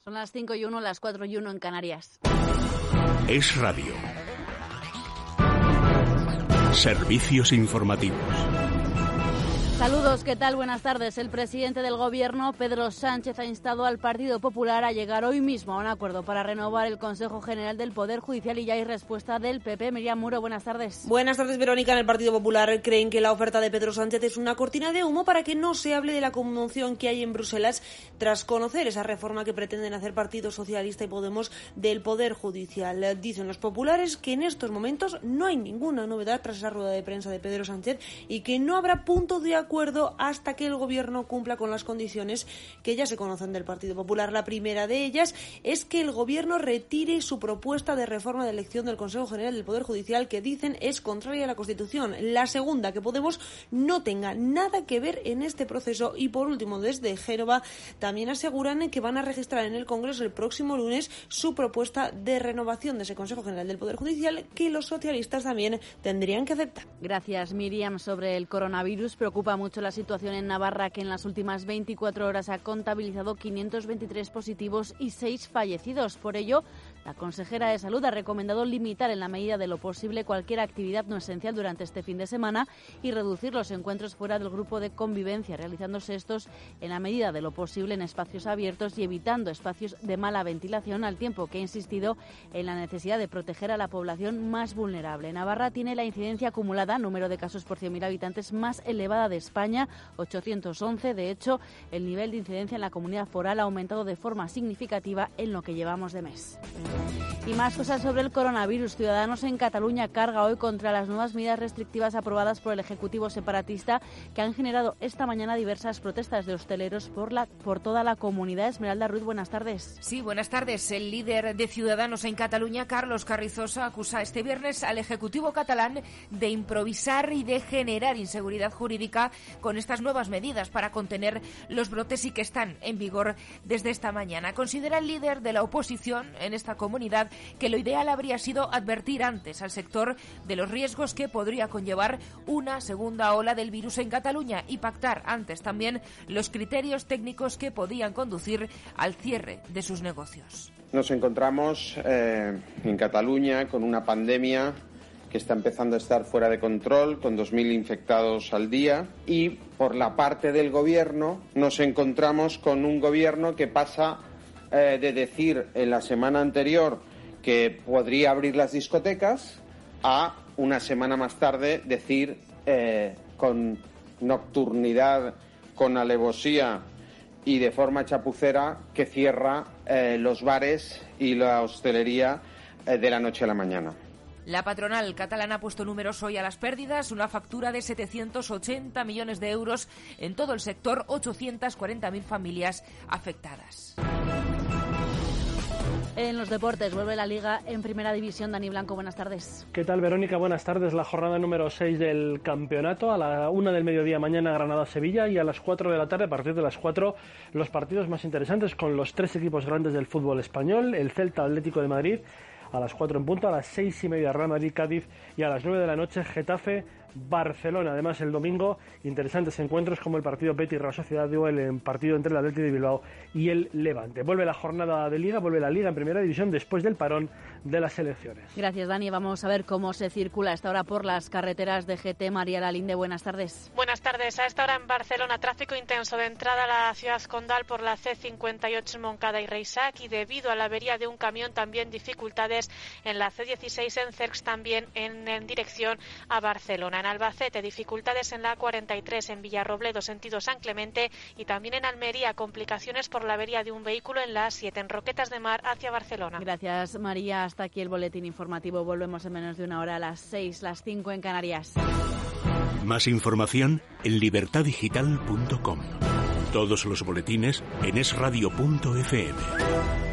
Son las 5:01, las 4:01 en Canarias. Es Radio. Servicios informativos. Saludos, ¿qué tal? Buenas tardes. El presidente del Gobierno, Pedro Sánchez, ha instado al Partido Popular a llegar hoy mismo a un acuerdo para renovar el Consejo General del Poder Judicial y ya hay respuesta del PP. Miriam Muro, buenas tardes. Buenas tardes, Verónica. En el Partido Popular creen que la oferta de Pedro Sánchez es una cortina de humo para que no se hable de la conmoción que hay en Bruselas tras conocer esa reforma que pretenden hacer Partido Socialista y Podemos del Poder Judicial. Dicen los populares que en estos momentos no hay ninguna novedad tras esa rueda de prensa de Pedro Sánchez y que no habrá punto de acuerdo hasta que el Gobierno cumpla con las condiciones que ya se conocen del Partido Popular. La primera de ellas es que el Gobierno retire su propuesta de reforma de elección del Consejo General del Poder Judicial, que dicen es contraria a la Constitución. La segunda, que Podemos no tenga nada que ver en este proceso. Y por último, desde Génova también aseguran que van a registrar en el Congreso el próximo lunes su propuesta de renovación de ese Consejo General del Poder Judicial, que los socialistas también tendrían que aceptar. Gracias, Miriam. Sobre el coronavirus, preocupa mucho la situación en Navarra, que en las últimas 24 horas ha contabilizado 523 positivos y 6 fallecidos. Por ello, la consejera de Salud ha recomendado limitar en la medida de lo posible cualquier actividad no esencial durante este fin de semana y reducir los encuentros fuera del grupo de convivencia, realizándose estos en la medida de lo posible en espacios abiertos y evitando espacios de mala ventilación, al tiempo que ha insistido en la necesidad de proteger a la población más vulnerable. Navarra tiene la incidencia acumulada, número de casos por 100.000 habitantes, más elevada de España, 811. De hecho, el nivel de incidencia en la comunidad foral ha aumentado de forma significativa en lo que llevamos de mes. Y más cosas sobre el coronavirus. Ciudadanos en Cataluña carga hoy contra las nuevas medidas restrictivas aprobadas por el Ejecutivo separatista, que han generado esta mañana diversas protestas de hosteleros por toda la comunidad. Esmeralda Ruiz, buenas tardes. Sí, buenas tardes. El líder de Ciudadanos en Cataluña, Carlos Carrizosa, acusa este viernes al Ejecutivo catalán de improvisar y de generar inseguridad jurídica con estas nuevas medidas para contener los brotes y que están en vigor desde esta mañana. Considera el líder de la oposición en esta comunidad que lo ideal habría sido advertir antes al sector de los riesgos que podría conllevar una segunda ola del virus en Cataluña y pactar antes también los criterios técnicos que podían conducir al cierre de sus negocios. Nos encontramos en Cataluña con una pandemia que está empezando a estar fuera de control, con 2.000 infectados al día, y por la parte del gobierno nos encontramos con un gobierno que pasa de decir en la semana anterior que podría abrir las discotecas a una semana más tarde decir con nocturnidad, con alevosía y de forma chapucera que cierra los bares y la hostelería de la noche a la mañana. La patronal catalana ha puesto números hoy a las pérdidas, una factura de 780 millones de euros en todo el sector, 840.000 familias afectadas. En los deportes vuelve la Liga en Primera División. Dani Blanco, buenas tardes. ¿Qué tal, Verónica? Buenas tardes. La jornada número 6 del campeonato. A la 1 del mediodía mañana Granada-Sevilla y a las 4 de la tarde, a partir de las 4, los partidos más interesantes con los 3 equipos grandes del fútbol español. El Celta Atlético de Madrid a las 4 en punto, a las 6:30 Real Madrid-Cádiz y a las 9 de la noche Getafe-Barcelona. Además, el domingo, interesantes encuentros como el partido Betis-Real Sociedad, el partido entre el Athletic de Bilbao y el Levante. Vuelve la jornada de Liga, vuelve la Liga en Primera División después del parón de las elecciones. Gracias, Dani. Vamos a ver cómo se circula a esta hora por las carreteras de GT. María Lalinde, buenas tardes. Buenas tardes. A esta hora en Barcelona, tráfico intenso de entrada a la ciudad condal por la C58 en Montcada y Reixac, y debido a la avería de un camión también dificultades en la C16 en Cercs, también en dirección a Barcelona. En Albacete, dificultades en la A43 en Villarrobledo, sentido San Clemente, y también en Almería, complicaciones por la avería de un vehículo en la A7 en Roquetas de Mar hacia Barcelona. Gracias, María. Hasta aquí el boletín informativo. Volvemos en menos de una hora a las 6, las 5 en Canarias. Más información en libertadigital.com. Todos los boletines en esradio.fm.